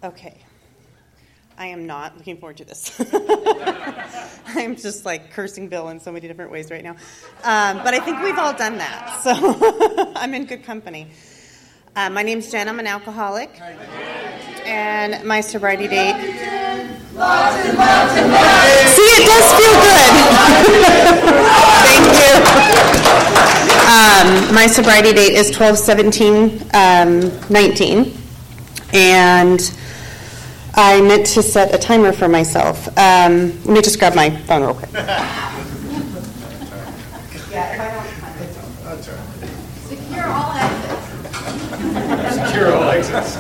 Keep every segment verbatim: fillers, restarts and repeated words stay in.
Okay. I am not looking forward to this. I'm just like cursing Bill in so many different ways right now. Um, but I think we've all done that, so I'm in good company. Uh, my name's Jen. I'm an alcoholic. And my sobriety date... Lots and lots and lots. See, it does feel good. Thank you. Um, my sobriety date is twelve seventeen nineteen. And I meant to set a timer for myself. Um, let me just grab my phone real quick. Yeah, if I don't find it. That's all right. Secure all exits. Secure all exits.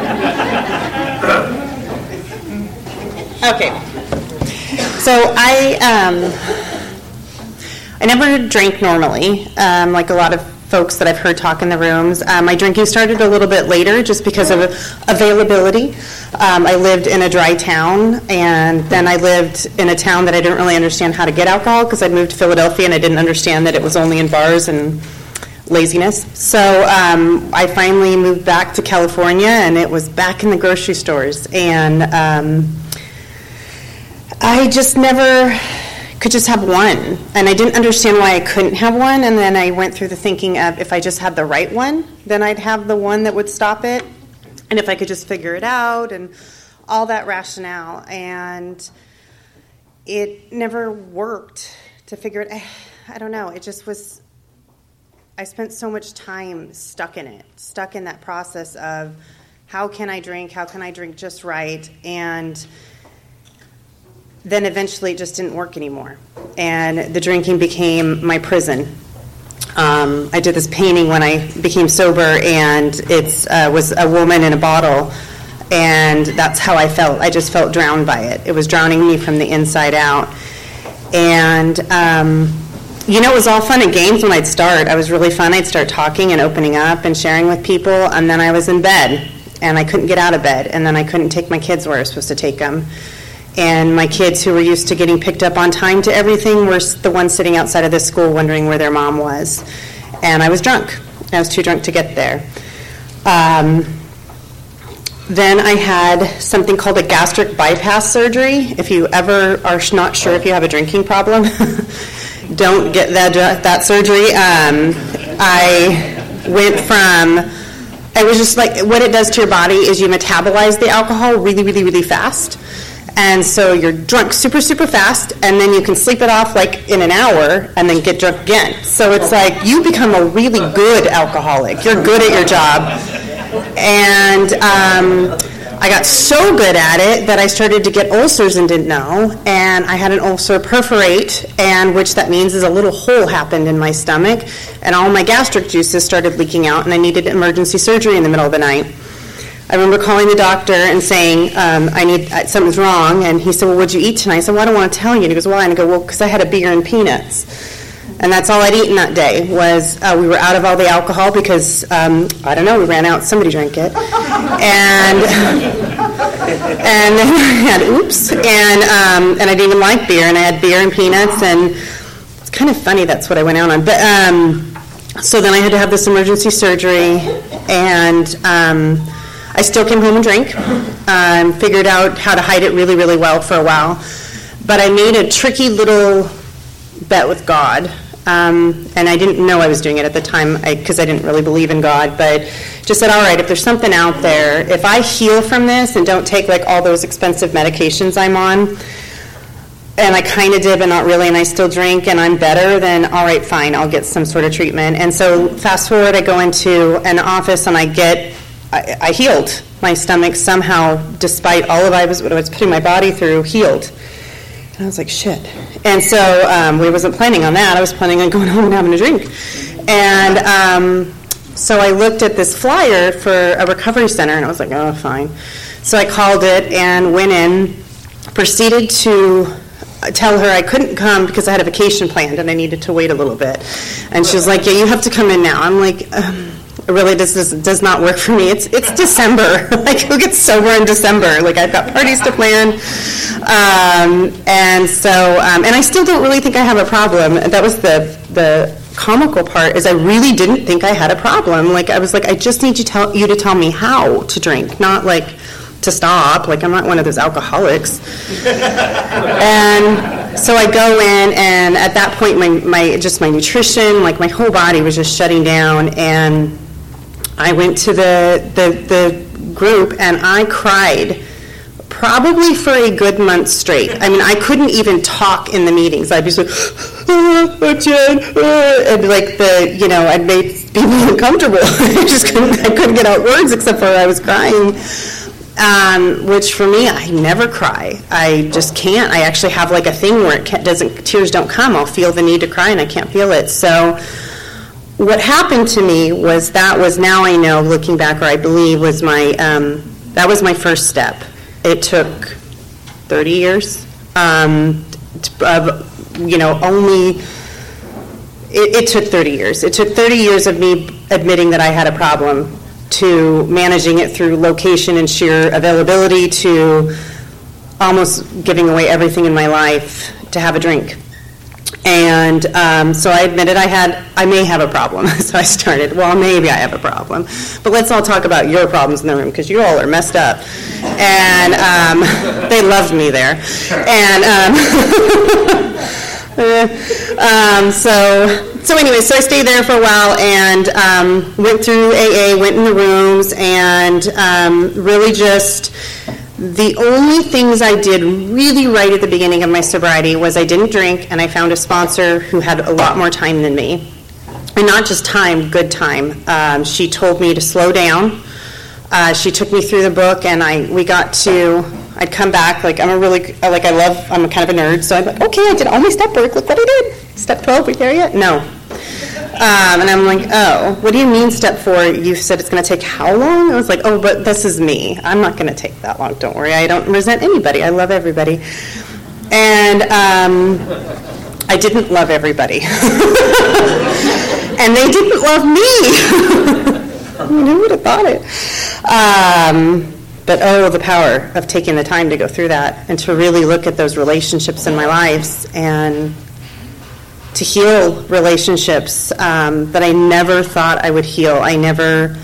Okay. So I um, I never drank normally, um, like a lot of folks that I've heard talk in the rooms. Um, my drinking started a little bit later just because of availability. Um, I lived in a dry town, and then I lived in a town that I didn't really understand how to get alcohol because I'd moved to Philadelphia and I didn't understand that it was only in bars and laziness. So um, I finally moved back to California, and it was back in the grocery stores. And um, I just never could just have one, and I didn't understand why I couldn't have one, and then I went through the thinking of if I just had the right one, then I'd have the one that would stop it, and if I could just figure it out, and all that rationale, and it never worked to figure it. I don't know, it just was, I spent so much time stuck in it, stuck in that process of how can I drink, how can I drink just right, and then eventually it just didn't work anymore. And the drinking became my prison. Um, I did this painting when I became sober, and it uh, was a woman in a bottle, and that's how I felt. I just felt drowned by it. It was drowning me from the inside out. And, um, you know, it was all fun and games when I'd start. I was really fun. I'd start talking and opening up and sharing with people, and then I was in bed, and I couldn't get out of bed, and then I couldn't take my kids where I was supposed to take them. And my kids, who were used to getting picked up on time to everything, were the ones sitting outside of the school wondering where their mom was. And I was drunk. I was too drunk to get there. Um, then I had something called a gastric bypass surgery. If you ever are not sure if you have a drinking problem, don't get that, that surgery. Um, I went from... I was just like, what it does to your body is you metabolize the alcohol really, really, really fast. And so you're drunk super, super fast, and then you can sleep it off like in an hour and then get drunk again. So it's like you become a really good alcoholic. You're good at your job. And um, I got so good at it that I started to get ulcers and didn't know. And I had an ulcer perforate, and which that means is a little hole happened in my stomach, and all my gastric juices started leaking out, and I needed emergency surgery in the middle of the night. I remember calling the doctor and saying, um, I need uh, something's wrong. And he said, well, what'd you eat tonight? I said, well, I don't want to tell you. And he goes, why? And I go, well, because I had a beer and peanuts. And that's all I'd eaten that day was uh, we were out of all the alcohol because, um, I don't know, we ran out. Somebody drank it. And and then I had, oops. And, um, and I didn't even like beer. And I had beer and peanuts. And it's kind of funny that's what I went out on. But um, so then I had to have this emergency surgery. And... Um, I still came home and drank, um, figured out how to hide it really, really well for a while. But I made a tricky little bet with God, um, and I didn't know I was doing it at the time because I, I didn't really believe in God, but just said, all right, if there's something out there, if I heal from this and don't take like all those expensive medications I'm on, and I kind of did, but not really, and I still drink, and I'm better, then all right, fine, I'll get some sort of treatment. And so fast forward, I go into an office, and I get... I, I healed. My stomach somehow, despite all of I was, what I was putting my body through, healed. And I was like, shit. And so um, we wasn't planning on that. I was planning on going home and having a drink. And um, so I looked at this flyer for a recovery center, and I was like, oh, fine. So I called it and went in, proceeded to tell her I couldn't come because I had a vacation planned and I needed to wait a little bit. And she was like, yeah, you have to come in now. I'm like... Um, Really, this does, does not work for me. It's it's December. Like, who gets sober in December? Like, I've got parties to plan. Um, and so, um, and I still don't really think I have a problem. That was the the comical part, is I really didn't think I had a problem. Like, I was like, I just need you, tell, you to tell me how to drink, not like to stop. Like, I'm not one of those alcoholics. And so I go in, and at that point, my, my just my nutrition, like my whole body was just shutting down. And I went to the the, the group, and I cried probably for a good month straight. I mean, I couldn't even talk in the meetings. I'd be just like, oh, oh, Jen, oh, and like the, you know, I'd make people uncomfortable. I just couldn't, I couldn't get out words except for I was crying. Um, which for me, I never cry. I just can't. I actually have like a thing where it can't, doesn't, tears don't come. I'll feel the need to cry and I can't feel it. So what happened to me was that was, now I know, looking back, or I believe was my, um, that was my first step. It took thirty years um, of, you know, only, it, it took thirty years. It took thirty years of me admitting that I had a problem, to managing it through location and sheer availability, to almost giving away everything in my life to have a drink. And um, so I admitted I had, I may have a problem. So I started, well, maybe I have a problem. But let's all talk about your problems in the room, because you all are messed up. And um, they loved me there. And um, um, so, so anyway, so I stayed there for a while and um, went through A A, went in the rooms, and um, really just... The only things I did really right at the beginning of my sobriety was I didn't drink, and I found a sponsor who had a lot more time than me. And not just time, good time. Um, she told me to slow down. Uh, she took me through the book, and I we got to, I'd come back, like I'm a really, like I love, I'm a kind of a nerd, so I'm like, okay, I did all my step work, look what I did. Step twelve, we there yet? No. Um, and I'm like, oh, what do you mean step four? You said it's going to take how long? I was like, oh, but this is me. I'm not going to take that long. Don't worry. I don't resent anybody. I love everybody. And um, I didn't love everybody. And they didn't love me. Who would have thought it? Um, but, oh, the power of taking the time to go through that and to really look at those relationships in my lives and to heal relationships um, that I never thought I would heal. I never,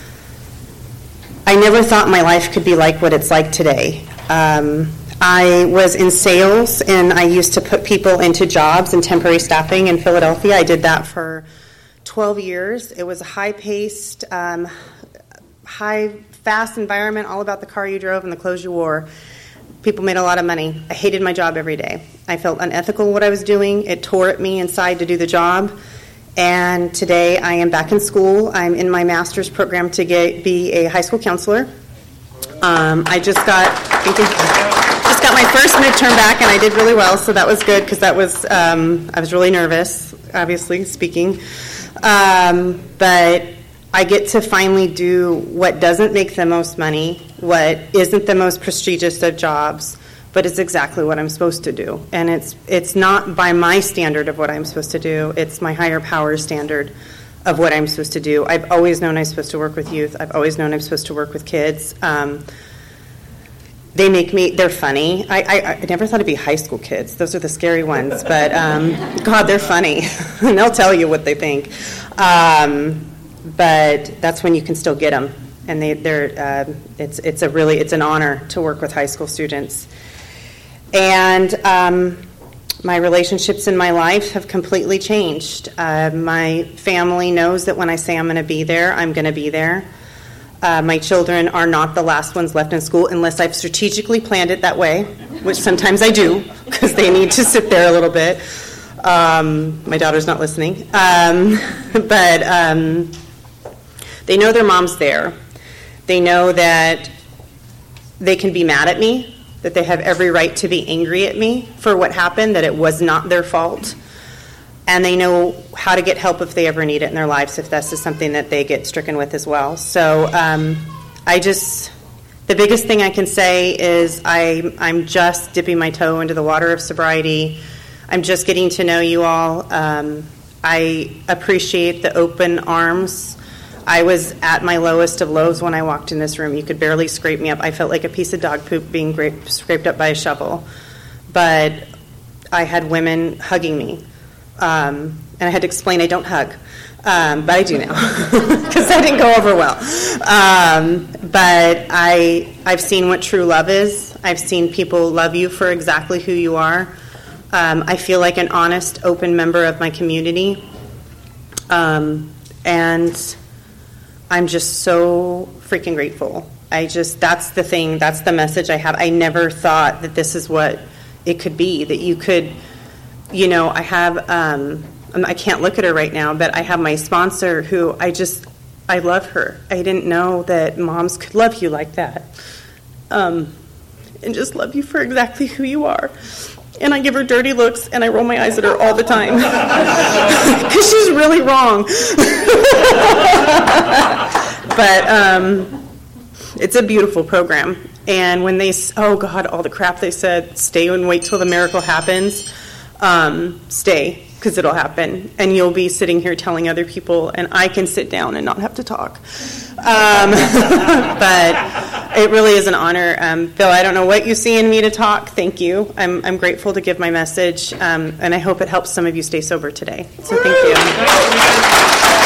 I never thought my life could be like what it's like today. Um, I was in sales, and I used to put people into jobs and temporary staffing in Philadelphia. I did that for twelve years. It was a high-paced, um, high, fast environment, all about the car you drove and the clothes you wore. People made a lot of money. I hated my job every day. I felt unethical in what I was doing. It tore at me inside to do the job. And today I am back in school. I'm in my master's program to get be a high school counselor. Um, I just got thank you, just got my first midterm back, and I did really well, so that was good because that was um, I was really nervous, obviously speaking. Um, but I get to finally do what doesn't make the most money, what isn't the most prestigious of jobs, but it's exactly what I'm supposed to do. And it's it's not by my standard of what I'm supposed to do. It's my higher power standard of what I'm supposed to do. I've always known I'm supposed to work with youth. I've always known I'm supposed to work with kids. Um, they make me, they're funny. I, I, I never thought it'd be high school kids. Those are the scary ones. But, um, God, they're funny. And they'll tell you what they think. Um, but that's when you can still get them. And they, they're, uh, it's it's a really, it's an honor to work with high school students. And um, my relationships in my life have completely changed. Uh, my family knows that when I say I'm going to be there, I'm going to be there. Uh, my children are not the last ones left in school unless I've strategically planned it that way, which sometimes I do because they need to sit there a little bit. Um, my daughter's not listening. Um, but um, they know their mom's there. They know that they can be mad at me, that they have every right to be angry at me for what happened, that it was not their fault. And they know how to get help if they ever need it in their lives, if this is something that they get stricken with as well. So um, I just, the biggest thing I can say is I, I'm just dipping my toe into the water of sobriety. I'm just getting to know you all. Um, I appreciate the open arms. I was at my lowest of lows when I walked in this room. You could barely scrape me up. I felt like a piece of dog poop being gra- scraped up by a shovel. But I had women hugging me. Um, and I had to explain I don't hug, um, but I do now because that didn't go over well. Um, but I, I've seen what true love is. I've seen people love you for exactly who you are. Um, I feel like an honest, open member of my community. Um, and I'm just so freaking grateful. I just, that's the thing, that's the message I have. I never thought that this is what it could be, that you could, you know, I have, um, I can't look at her right now, but I have my sponsor who I just, I love her. I didn't know that moms could love you like that. Um, and just love you for exactly who you are. And I give her dirty looks, and I roll my eyes at her all the time. Because she's really wrong. But um, it's a beautiful program. And when they, oh God, all the crap they said, stay and wait till the miracle happens, um, stay, because it'll happen. And you'll be sitting here telling other people, and I can sit down and not have to talk. Um, but it really is an honor. Um, Bill, I don't know what you see in me to talk. Thank you. I'm, I'm grateful to give my message, um, and I hope it helps some of you stay sober today. So thank you.